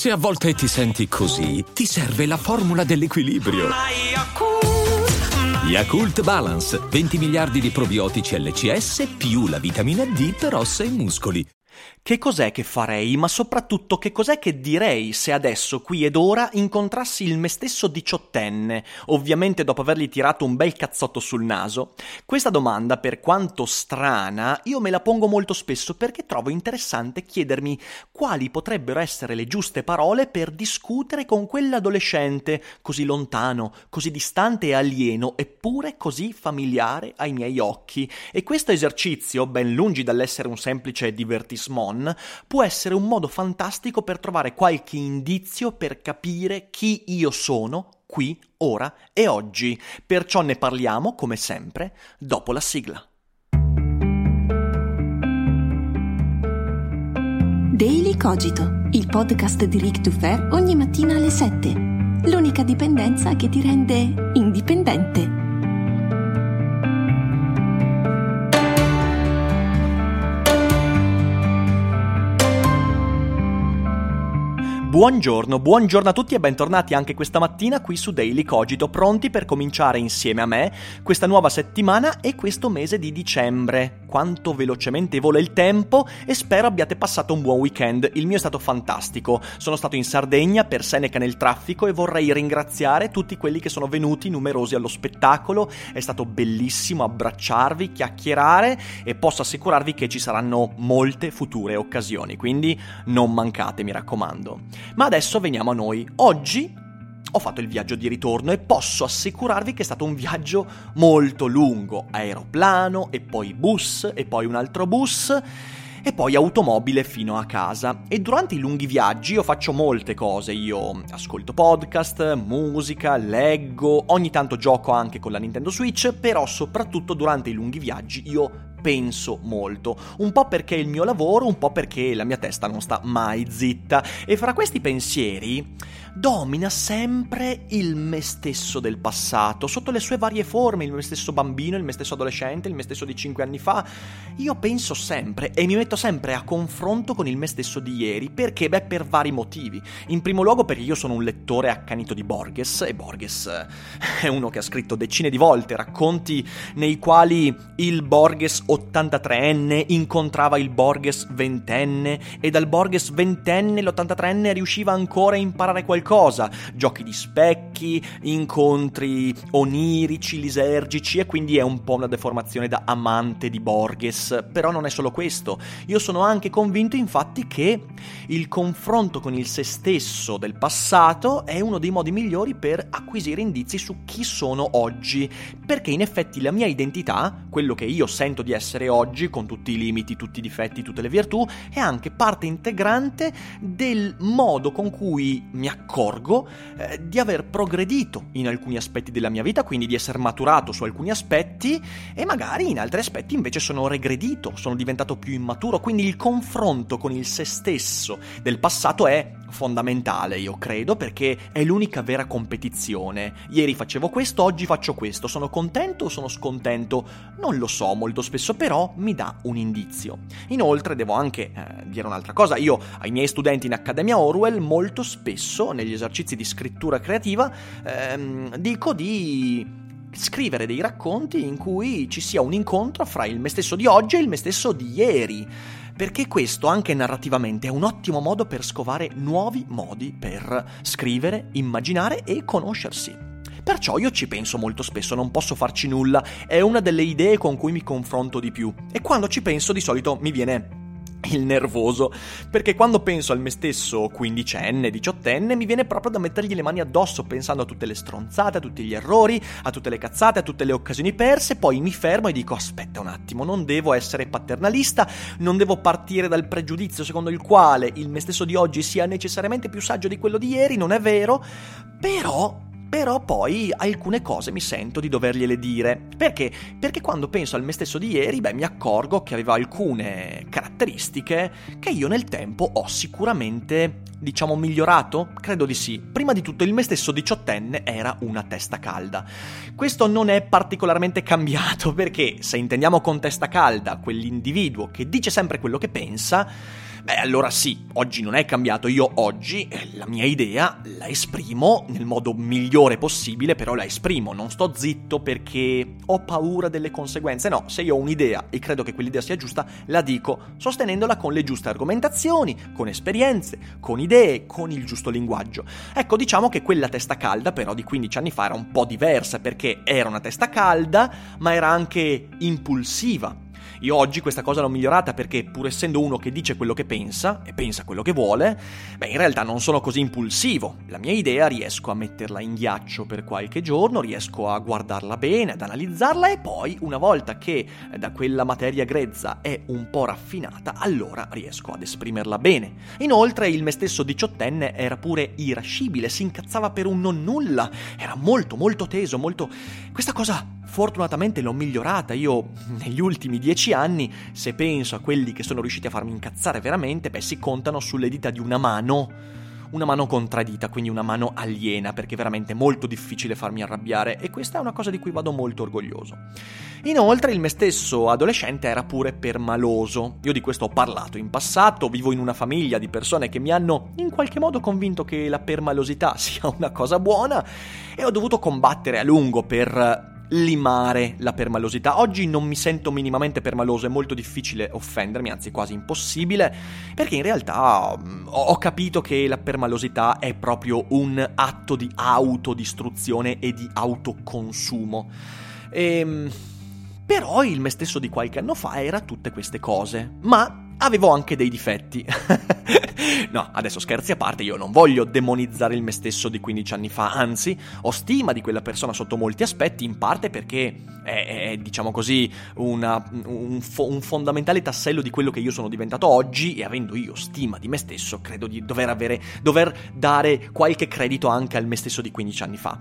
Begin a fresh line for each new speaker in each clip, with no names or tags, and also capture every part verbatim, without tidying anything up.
Se a volte ti senti così, ti serve la formula dell'equilibrio. Yakult Balance, venti miliardi di probiotici L C S più la vitamina D per ossa e muscoli.
Che cos'è che farei, ma soprattutto che cos'è che direi se adesso, qui ed ora, incontrassi il me stesso diciottenne, ovviamente dopo avergli tirato un bel cazzotto sul naso? Questa domanda, per quanto strana, io me la pongo molto spesso perché trovo interessante chiedermi quali potrebbero essere le giuste parole per discutere con quell'adolescente così lontano, così distante e alieno, eppure così familiare ai miei occhi. E questo esercizio, ben lungi dall'essere un semplice divertissement, può essere un modo fantastico per trovare qualche indizio per capire chi io sono qui, ora e oggi. Perciò ne parliamo, come sempre, dopo la sigla.
Daily Cogito, il podcast di Rick Dufer ogni mattina alle sette. L'unica dipendenza che ti rende indipendente.
Buongiorno, buongiorno a tutti e bentornati anche questa mattina qui su Daily Cogito, pronti per cominciare insieme a me questa nuova settimana e questo mese di dicembre. Quanto velocemente vola il tempo e spero abbiate passato un buon weekend. Il mio è stato fantastico. Sono stato in Sardegna per Seneca nel traffico e vorrei ringraziare tutti quelli che sono venuti numerosi allo spettacolo. È stato bellissimo abbracciarvi, chiacchierare e posso assicurarvi che ci saranno molte future occasioni, quindi non mancate, mi raccomando. Ma adesso veniamo a noi. Oggi ho fatto il viaggio di ritorno e posso assicurarvi che è stato un viaggio molto lungo. Aeroplano e poi bus e poi un altro bus e poi automobile fino a casa. E durante i lunghi viaggi io faccio molte cose. Io ascolto podcast, musica, leggo, ogni tanto gioco anche con la Nintendo Switch, però soprattutto durante i lunghi viaggi io penso molto, un po' perché è il mio lavoro, un po' perché la mia testa non sta mai zitta, e fra questi pensieri domina sempre il me stesso del passato, sotto le sue varie forme, il me stesso bambino, il me stesso adolescente, il me stesso di cinque anni fa. Io penso sempre e mi metto sempre a confronto con il me stesso di ieri, perché? Beh, per vari motivi. In primo luogo perché io sono un lettore accanito di Borges, e Borges è uno che ha scritto decine di volte racconti nei quali il Borges ottantatreenne incontrava il Borges ventenne e dal Borges ventenne l'ottantatreenne riusciva ancora a imparare qualcosa, giochi di specchi, incontri onirici, lisergici, e quindi è un po' una deformazione da amante di Borges. Però non è solo questo, io sono anche convinto infatti che il confronto con il se stesso del passato è uno dei modi migliori per acquisire indizi su chi sono oggi, perché in effetti la mia identità, quello che io sento di essere oggi, con tutti i limiti, tutti i difetti, tutte le virtù, è anche parte integrante del modo con cui mi accorgo eh, di aver progredito in alcuni aspetti della mia vita, quindi di essere maturato su alcuni aspetti e magari in altri aspetti invece sono regredito, sono diventato più immaturo. Quindi il confronto con il se stesso del passato è fondamentale, io credo, perché è l'unica vera competizione. Ieri facevo questo, oggi faccio questo. Sono contento o sono scontento? Non lo so molto spesso, però mi dà un indizio. Inoltre devo anche eh, dire un'altra cosa. Io ai miei studenti in Accademia Orwell molto spesso negli esercizi di scrittura creativa ehm, dico di scrivere dei racconti in cui ci sia un incontro fra il me stesso di oggi e il me stesso di ieri, perché questo anche narrativamente è un ottimo modo per scovare nuovi modi per scrivere, immaginare e conoscersi. Perciò io ci penso molto spesso, non posso farci nulla, è una delle idee con cui mi confronto di più, e quando ci penso di solito mi viene il nervoso, perché quando penso al me stesso quindicenne, diciottenne, mi viene proprio da mettergli le mani addosso, pensando a tutte le stronzate, a tutti gli errori, a tutte le cazzate, a tutte le occasioni perse. Poi mi fermo e dico: aspetta un attimo, non devo essere paternalista, non devo partire dal pregiudizio secondo il quale il me stesso di oggi sia necessariamente più saggio di quello di ieri, non è vero, però... Però poi alcune cose mi sento di dovergliele dire. Perché? Perché quando penso al me stesso di ieri, beh, mi accorgo che aveva alcune caratteristiche che io nel tempo ho sicuramente, diciamo, migliorato? Credo di sì. Prima di tutto il me stesso diciottenne era una testa calda. Questo non è particolarmente cambiato, perché se intendiamo con testa calda quell'individuo che dice sempre quello che pensa, Beh, allora sì, oggi non è cambiato. Io oggi la mia idea la esprimo nel modo migliore possibile, però la esprimo, non sto zitto perché ho paura delle conseguenze. No, se io ho un'idea e credo che quell'idea sia giusta, la dico, sostenendola con le giuste argomentazioni, con esperienze, con idee, con il giusto linguaggio. Ecco, diciamo che quella testa calda però di quindici anni fa era un po' diversa, perché era una testa calda, ma era anche impulsiva. Io oggi questa cosa l'ho migliorata perché, pur essendo uno che dice quello che pensa e pensa quello che vuole, beh, in realtà non sono così impulsivo. La mia idea riesco a metterla in ghiaccio per qualche giorno, riesco a guardarla bene, ad analizzarla e poi, una volta che da quella materia grezza è un po' raffinata, allora riesco ad esprimerla bene. Inoltre il me stesso diciottenne era pure irascibile, si incazzava per un non nulla, era molto molto teso, molto... Questa cosa fortunatamente l'ho migliorata. Io negli ultimi dieci anni, se penso a quelli che sono riusciti a farmi incazzare veramente, beh, si contano sulle dita di una mano, una mano contraddita, quindi una mano aliena, perché è veramente molto difficile farmi arrabbiare e questa è una cosa di cui vado molto orgoglioso. Inoltre il me stesso adolescente era pure permaloso. Io di questo ho parlato in passato, vivo in una famiglia di persone che mi hanno in qualche modo convinto che la permalosità sia una cosa buona e ho dovuto combattere a lungo per limare la permalosità. Oggi non mi sento minimamente permaloso, è molto difficile offendermi, anzi quasi impossibile, perché in realtà ho capito che la permalosità è proprio un atto di autodistruzione e di autoconsumo. E, però il me stesso di qualche anno fa era tutte queste cose, ma avevo anche dei difetti. No, adesso scherzi a parte, io non voglio demonizzare il me stesso di quindici anni fa, anzi, ho stima di quella persona sotto molti aspetti, in parte perché è, è diciamo così, una, un, fo- un fondamentale tassello di quello che io sono diventato oggi, e avendo io stima di me stesso, credo di dover avere, dover dare qualche credito anche al me stesso di quindici anni fa.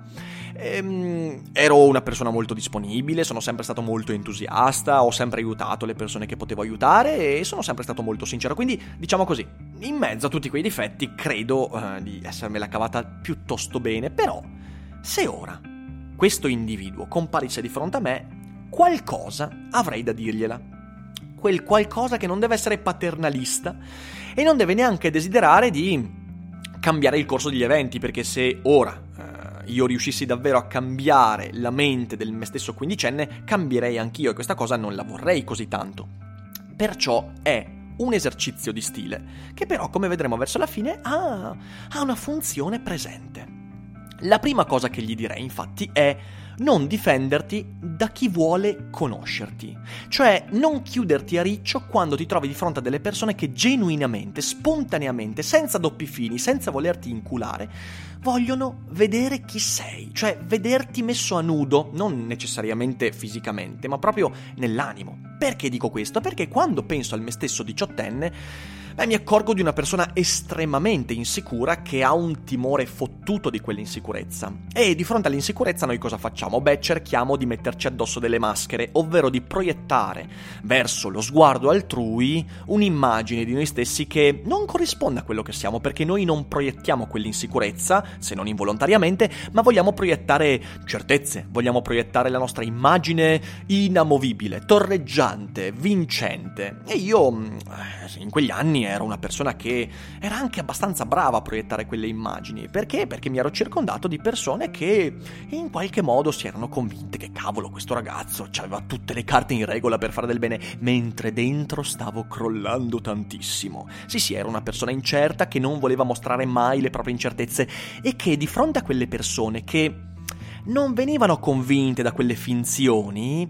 Ehm, ero una persona molto disponibile, sono sempre stato molto entusiasta, ho sempre aiutato le persone che potevo aiutare e sono sempre stato molto sincero, quindi diciamo così, in mezzo a tutti quei difetti credo uh, di essermela cavata piuttosto bene. Però se ora questo individuo comparisse di fronte a me, qualcosa avrei da dirgliela, quel qualcosa che non deve essere paternalista e non deve neanche desiderare di cambiare il corso degli eventi, perché se ora uh, io riuscissi davvero a cambiare la mente del me stesso quindicenne, cambierei anch'io e questa cosa non la vorrei così tanto. Perciò è un esercizio di stile, che però, come vedremo verso la fine, ha, ha una funzione presente. La prima cosa che gli direi, infatti, è non difenderti da chi vuole conoscerti. Cioè, non chiuderti a riccio quando ti trovi di fronte a delle persone che genuinamente, spontaneamente, senza doppi fini, senza volerti inculare, vogliono vedere chi sei, cioè vederti messo a nudo, non necessariamente fisicamente, ma proprio nell'animo. Perché dico questo? Perché quando penso al me stesso diciottenne, beh, mi accorgo di una persona estremamente insicura che ha un timore fottuto di quell'insicurezza. E di fronte all'insicurezza noi cosa facciamo? Beh, cerchiamo di metterci addosso delle maschere, ovvero di proiettare verso lo sguardo altrui un'immagine di noi stessi che non corrisponde a quello che siamo, perché noi non proiettiamo quell'insicurezza, se non involontariamente, ma vogliamo proiettare certezze, vogliamo proiettare la nostra immagine inamovibile, torreggiante, vincente. E io in quegli anni ero una persona che era anche abbastanza brava a proiettare quelle immagini. Perché? Perché mi ero circondato di persone che in qualche modo si erano convinte che cavolo, questo ragazzo aveva tutte le carte in regola per fare del bene, mentre dentro stavo crollando tantissimo. Sì sì, era una persona incerta che non voleva mostrare mai le proprie incertezze e che di fronte a quelle persone che non venivano convinte da quelle finzioni,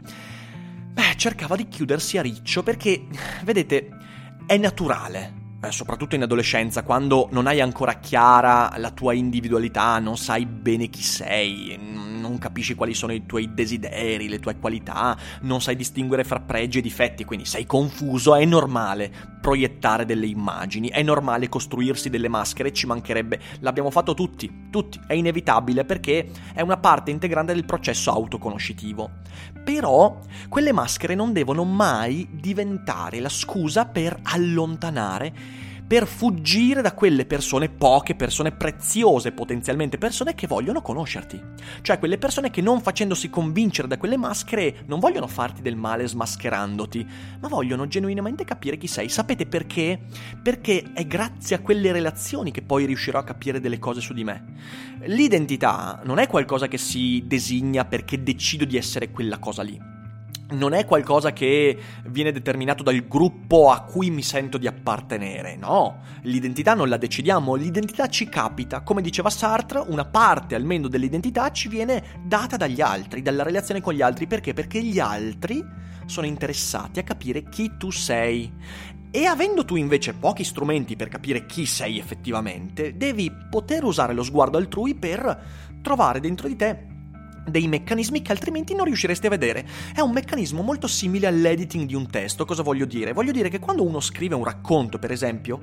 beh, cercava di chiudersi a riccio, perché, vedete, è naturale, eh, soprattutto in adolescenza, quando non hai ancora chiara la tua individualità, non sai bene chi sei, non capisci quali sono i tuoi desideri, le tue qualità, non sai distinguere fra pregi e difetti, quindi sei confuso. È normale proiettare delle immagini, è normale costruirsi delle maschere, ci mancherebbe, l'abbiamo fatto tutti, tutti, è inevitabile perché è una parte integrante del processo autoconoscitivo. Però quelle maschere non devono mai diventare la scusa per allontanare, per fuggire da quelle persone, poche persone preziose, potenzialmente persone che vogliono conoscerti. Cioè quelle persone che, non facendosi convincere da quelle maschere, non vogliono farti del male smascherandoti, ma vogliono genuinamente capire chi sei. Sapete perché? Perché è grazie a quelle relazioni che poi riuscirò a capire delle cose su di me. L'identità non è qualcosa che si designa perché decido di essere quella cosa lì. Non è qualcosa che viene determinato dal gruppo a cui mi sento di appartenere, no. L'identità non la decidiamo, l'identità ci capita. Come diceva Sartre, una parte almeno dell'identità ci viene data dagli altri, dalla relazione con gli altri. Perché? Perché gli altri sono interessati a capire chi tu sei. E avendo tu invece pochi strumenti per capire chi sei effettivamente, devi poter usare lo sguardo altrui per trovare dentro di te dei meccanismi che altrimenti non riusciresti a vedere. È un meccanismo molto simile all'editing di un testo. Cosa voglio dire? Voglio dire che quando uno scrive un racconto, per esempio,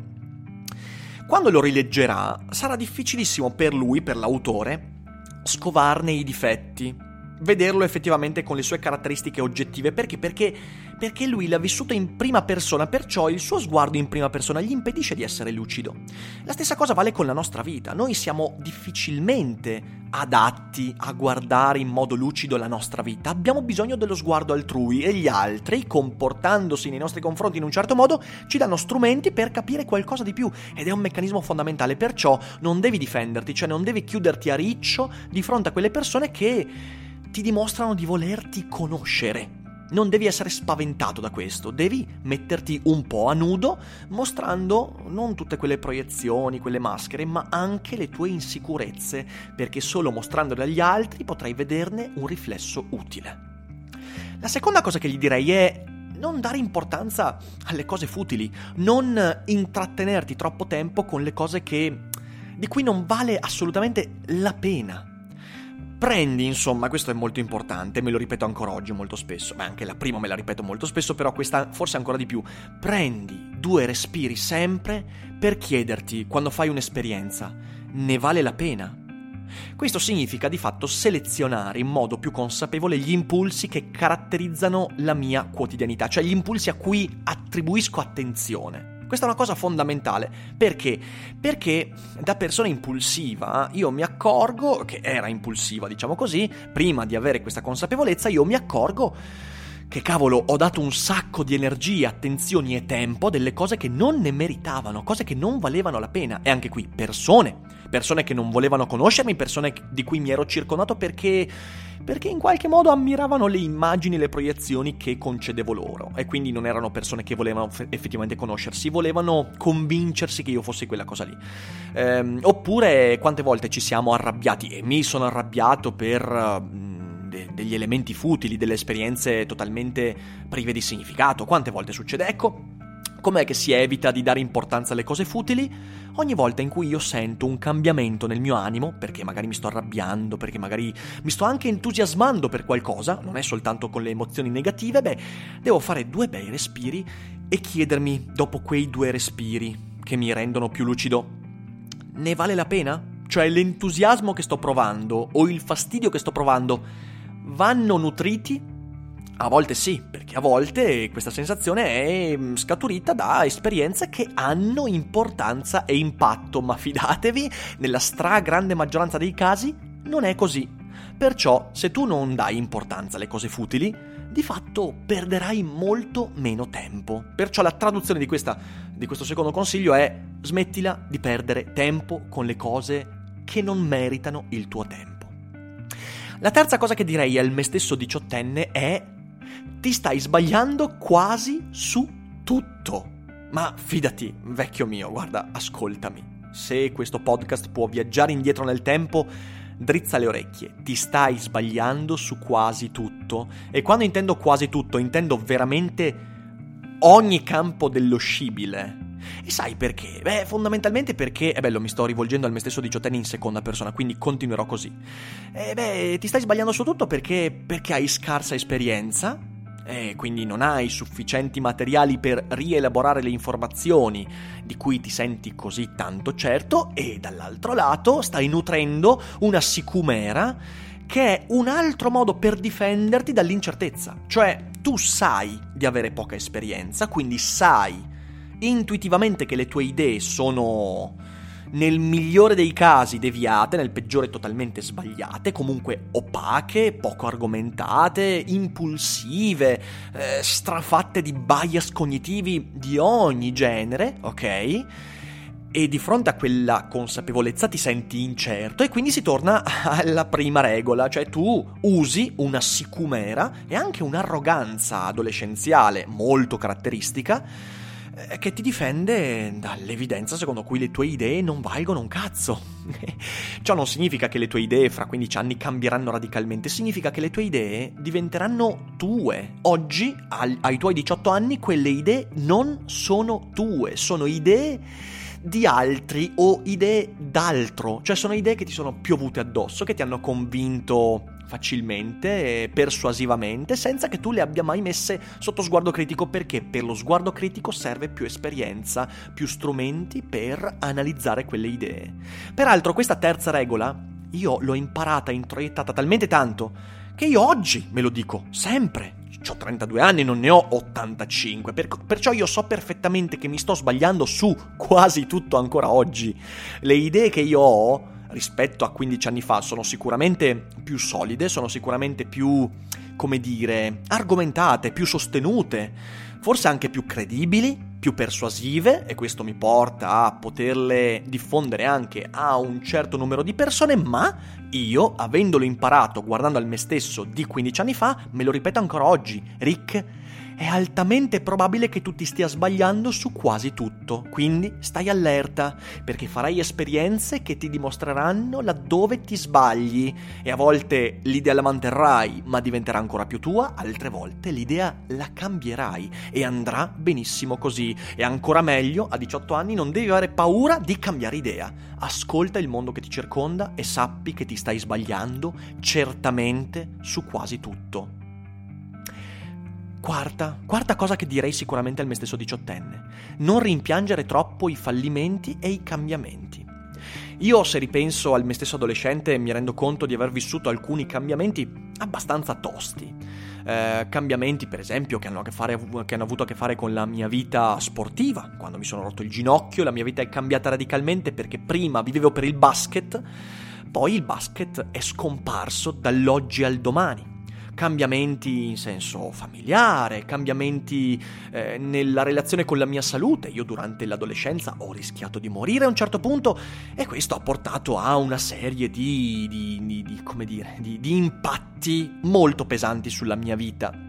quando lo rileggerà, sarà difficilissimo per lui, per l'autore, scovarne i difetti, vederlo effettivamente con le sue caratteristiche oggettive. Perché? Perché, perché lui l'ha vissuto in prima persona, perciò il suo sguardo in prima persona gli impedisce di essere lucido. La stessa cosa vale con la nostra vita. Noi siamo difficilmente adatti a guardare in modo lucido la nostra vita. Abbiamo bisogno dello sguardo altrui e gli altri, comportandosi nei nostri confronti in un certo modo, ci danno strumenti per capire qualcosa di più, ed è un meccanismo fondamentale. Perciò non devi difenderti, cioè non devi chiuderti a riccio di fronte a quelle persone che ti dimostrano di volerti conoscere. Non devi essere spaventato da questo, devi metterti un po' a nudo, mostrando non tutte quelle proiezioni, quelle maschere, ma anche le tue insicurezze, perché solo mostrandole agli altri potrai vederne un riflesso utile. La seconda cosa che gli direi è non dare importanza alle cose futili, non intrattenerti troppo tempo con le cose che di cui non vale assolutamente la pena. Prendi, insomma, questo è molto importante, me lo ripeto ancora oggi molto spesso, beh, anche la prima me la ripeto molto spesso, però questa forse ancora di più. Prendi due respiri sempre per chiederti, quando fai un'esperienza, ne vale la pena? Questo significa di fatto selezionare in modo più consapevole gli impulsi che caratterizzano la mia quotidianità, cioè gli impulsi a cui attribuisco attenzione. Questa è una cosa fondamentale. Perché? Perché da persona impulsiva io mi accorgo, che era impulsiva diciamo così, prima di avere questa consapevolezza io mi accorgo che cavolo ho dato un sacco di energie, attenzioni e tempo delle cose che non ne meritavano, cose che non valevano la pena. E anche qui persone, persone che non volevano conoscermi, persone di cui mi ero circondato perché... perché in qualche modo ammiravano le immagini, le proiezioni che concedevo loro, e quindi non erano persone che volevano f- effettivamente conoscersi, volevano convincersi che io fossi quella cosa lì. Ehm, oppure quante volte ci siamo arrabbiati, e mi sono arrabbiato per uh, de- degli elementi futili, delle esperienze totalmente prive di significato. Quante volte succede? Ecco, com'è che si evita di dare importanza alle cose futili? Ogni volta in cui io sento un cambiamento nel mio animo, perché magari mi sto arrabbiando, perché magari mi sto anche entusiasmando per qualcosa, non è soltanto con le emozioni negative, beh, devo fare due bei respiri e chiedermi, dopo quei due respiri che mi rendono più lucido, ne vale la pena? Cioè l'entusiasmo che sto provando o il fastidio che sto provando vanno nutriti? A volte sì, perché a volte questa sensazione è scaturita da esperienze che hanno importanza e impatto, ma fidatevi, nella stragrande maggioranza dei casi non è così. Perciò, se tu non dai importanza alle cose futili, di fatto perderai molto meno tempo. Perciò la traduzione di questa, di questo secondo consiglio è: smettila di perdere tempo con le cose che non meritano il tuo tempo. La terza cosa che direi al me stesso diciottenne è: ti stai sbagliando quasi su tutto. Ma fidati, vecchio mio, guarda, ascoltami. Se questo podcast può viaggiare indietro nel tempo, drizza le orecchie. Ti stai sbagliando su quasi tutto. E quando intendo quasi tutto, intendo veramente ogni campo dello scibile. E sai perché? Beh, fondamentalmente perché, è bello, mi sto rivolgendo al me stesso diciottenne in seconda persona, quindi continuerò così. E beh, ti stai sbagliando su tutto perché, perché hai scarsa esperienza, e quindi non hai sufficienti materiali per rielaborare le informazioni di cui ti senti così tanto certo, e dall'altro lato stai nutrendo una sicumera che è un altro modo per difenderti dall'incertezza. Cioè, tu sai di avere poca esperienza, quindi sai intuitivamente che le tue idee sono, nel migliore dei casi, deviate, nel peggiore totalmente sbagliate, comunque opache, poco argomentate, impulsive, eh, strafatte di bias cognitivi di ogni genere, ok? E di fronte a quella consapevolezza ti senti incerto e quindi si torna alla prima regola, cioè tu usi una sicumera e anche un'arroganza adolescenziale molto caratteristica eh, che ti difende dall'evidenza secondo cui le tue idee non valgono un cazzo. Ciò non significa che le tue idee fra quindici anni cambieranno radicalmente, significa che le tue idee diventeranno tue. Oggi, ai, ai tuoi diciotto anni, quelle idee non sono tue, sono idee di altri o idee d'altro, cioè sono idee che ti sono piovute addosso, che ti hanno convinto facilmente, persuasivamente, senza che tu le abbia mai messe sotto sguardo critico, perché per lo sguardo critico serve più esperienza, più strumenti per analizzare quelle idee. Peraltro questa terza regola io l'ho imparata, introiettata talmente tanto che io oggi me lo dico sempre. Ho trentadue anni, non ne ho ottantacinque, per, perciò io so perfettamente che mi sto sbagliando su quasi tutto ancora oggi. Le idee che io ho rispetto a quindici anni fa sono sicuramente più solide, sono sicuramente più, come dire, argomentate, più sostenute, forse anche più credibili, più persuasive, e questo mi porta a poterle diffondere anche a un certo numero di persone, ma io, avendolo imparato guardando al me stesso di quindici anni fa, me lo ripeto ancora oggi: Rick, è altamente probabile che tu ti stia sbagliando su quasi tutto, quindi stai allerta, perché farai esperienze che ti dimostreranno laddove ti sbagli, e a volte l'idea la manterrai, ma diventerà ancora più tua, altre volte l'idea la cambierai e andrà benissimo così. E ancora meglio, a diciotto anni non devi avere paura di cambiare idea. Ascolta il mondo che ti circonda e sappi che ti stai sbagliando certamente su quasi tutto. Quarta, quarta cosa che direi sicuramente al me stesso diciottenne: non rimpiangere troppo i fallimenti e i cambiamenti. Io, se ripenso al me stesso adolescente, mi rendo conto di aver vissuto alcuni cambiamenti abbastanza tosti. Eh, cambiamenti, per esempio, che hanno, a che, fare, che hanno avuto a che fare con la mia vita sportiva. Quando mi sono rotto il ginocchio, la mia vita è cambiata radicalmente, perché prima vivevo per il basket, poi il basket è scomparso dall'oggi al domani. Cambiamenti in senso familiare, cambiamenti eh, nella relazione con la mia salute. Io durante l'adolescenza ho rischiato di morire a un certo punto, e questo ha portato a una serie di, di, di, di come dire, di, di impatti molto pesanti sulla mia vita.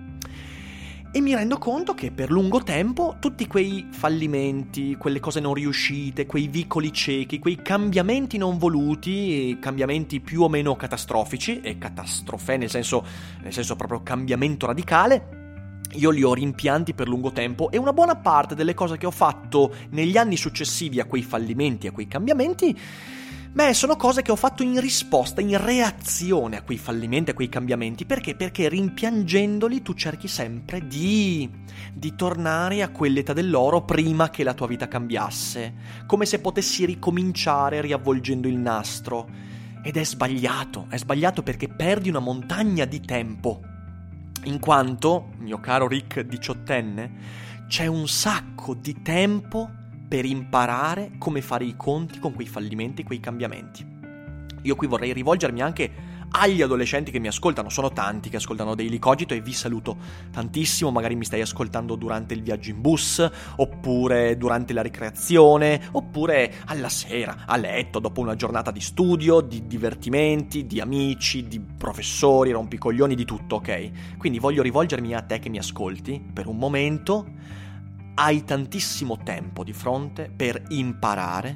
E mi rendo conto che per lungo tempo tutti quei fallimenti, quelle cose non riuscite, quei vicoli ciechi, quei cambiamenti non voluti, cambiamenti più o meno catastrofici, e catastrofe nel senso, nel senso proprio cambiamento radicale, io li ho rimpianti per lungo tempo, e una buona parte delle cose che ho fatto negli anni successivi a quei fallimenti, a quei cambiamenti, beh, sono cose che ho fatto in risposta, in reazione a quei fallimenti, a quei cambiamenti. Perché? Perché rimpiangendoli tu cerchi sempre di, di tornare a quell'età dell'oro prima che la tua vita cambiasse, come se potessi ricominciare riavvolgendo il nastro. Ed è sbagliato, è sbagliato perché perdi una montagna di tempo. In quanto, mio caro Rick diciottenne, c'è un sacco di tempo per imparare come fare i conti con quei fallimenti, quei cambiamenti. Io qui vorrei rivolgermi anche agli adolescenti che mi ascoltano. Sono tanti che ascoltano Daily Cogito, e vi saluto tantissimo. Magari mi stai ascoltando durante il viaggio in bus, oppure durante la ricreazione, oppure alla sera, a letto, dopo una giornata di studio, di divertimenti, di amici, di professori, rompicoglioni, di tutto, ok? Quindi voglio rivolgermi a te che mi ascolti per un momento. Hai tantissimo tempo di fronte per imparare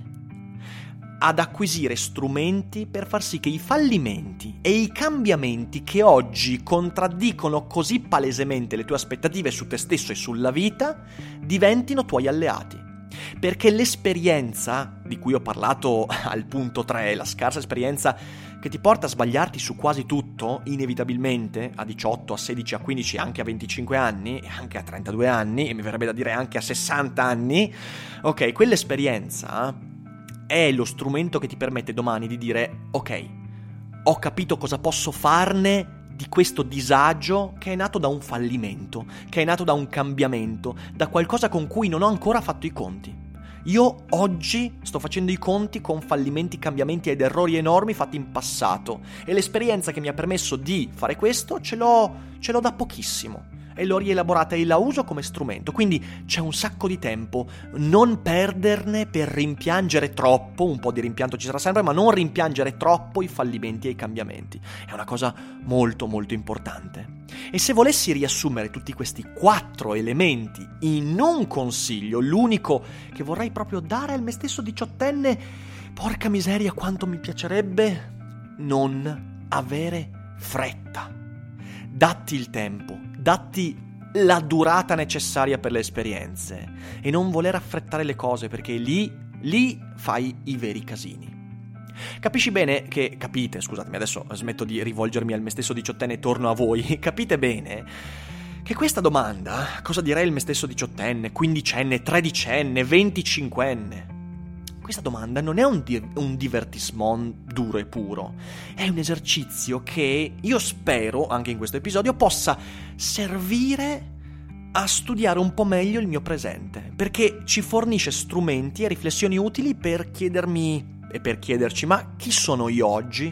ad acquisire strumenti per far sì che i fallimenti e i cambiamenti che oggi contraddicono così palesemente le tue aspettative su te stesso e sulla vita diventino tuoi alleati. Perché l'esperienza di cui ho parlato al punto tre, la scarsa esperienza che ti porta a sbagliarti su quasi tutto, inevitabilmente, a diciotto, a sedici, a quindici, anche a venticinque anni, e anche a trentadue anni, e mi verrebbe da dire anche a sessanta anni, ok, quell'esperienza è lo strumento che ti permette domani di dire: ok, ho capito cosa posso farne di questo disagio che è nato da un fallimento, che è nato da un cambiamento, da qualcosa con cui non ho ancora fatto i conti. Io oggi sto facendo i conti con fallimenti, cambiamenti ed errori enormi fatti in passato e l'esperienza che mi ha permesso di fare questo ce l'ho, ce l'ho da pochissimo e l'ho rielaborata e la uso come strumento, quindi c'è un sacco di tempo, non perderne per rimpiangere troppo, un po' di rimpianto ci sarà sempre, ma non rimpiangere troppo i fallimenti e i cambiamenti, è una cosa molto molto importante. E se volessi riassumere tutti questi quattro elementi in un consiglio, l'unico che vorrei proprio dare al me stesso diciottenne, porca miseria quanto mi piacerebbe non avere fretta. Datti il tempo, datti la durata necessaria per le esperienze e non voler affrettare le cose, perché lì, lì fai i veri casini. Capisci bene che, capite, scusatemi, adesso smetto di rivolgermi al me stesso diciottenne e torno a voi, capite bene che questa domanda, cosa direi il me stesso diciottenne, quindicenne, tredicenne, venticinquenne, questa domanda non è un, di- un divertissement duro e puro, è un esercizio che io spero, anche in questo episodio, possa servire a studiare un po' meglio il mio presente, perché ci fornisce strumenti e riflessioni utili per chiedermi e per chiederci: ma chi sono io oggi?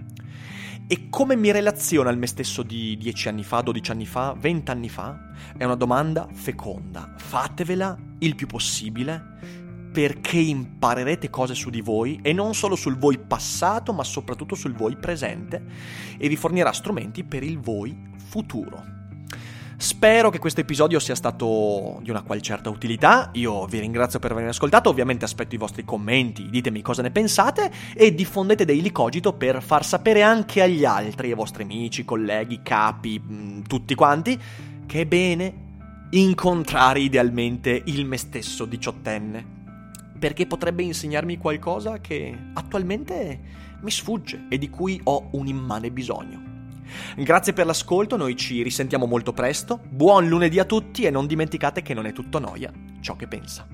E come mi relaziono al me stesso di dieci anni fa, dodici anni fa, venti anni fa? È una domanda feconda, fatevela il più possibile, perché imparerete cose su di voi, e non solo sul voi passato, ma soprattutto sul voi presente, e vi fornirà strumenti per il voi futuro. Spero che questo episodio sia stato di una qual certa utilità. Io vi ringrazio per avermi ascoltato, ovviamente aspetto i vostri commenti, ditemi cosa ne pensate e diffondete Daily Cogito per far sapere anche agli altri, ai vostri amici, colleghi, capi, tutti quanti, che è bene incontrare idealmente il me stesso diciottenne, perché potrebbe insegnarmi qualcosa che attualmente mi sfugge e di cui ho un immane bisogno. Grazie per l'ascolto, noi ci risentiamo molto presto, buon lunedì a tutti e non dimenticate che non è tutto noia ciò che pensa.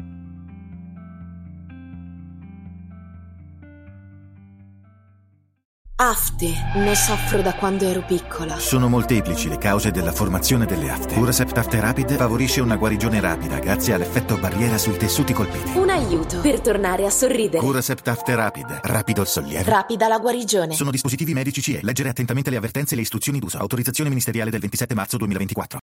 Afte, ne soffro da quando ero piccola.
Sono molteplici le cause della formazione delle afte. Curacept Afte Rapid favorisce una guarigione rapida grazie all'effetto barriera sui tessuti colpiti.
Un aiuto per tornare a sorridere.
Curacept Afte Rapid, rapido il sollievo,
rapida la guarigione.
Sono dispositivi medici C E. Leggere attentamente le avvertenze e le istruzioni d'uso. Autorizzazione ministeriale del ventisette marzo duemilaventiquattro.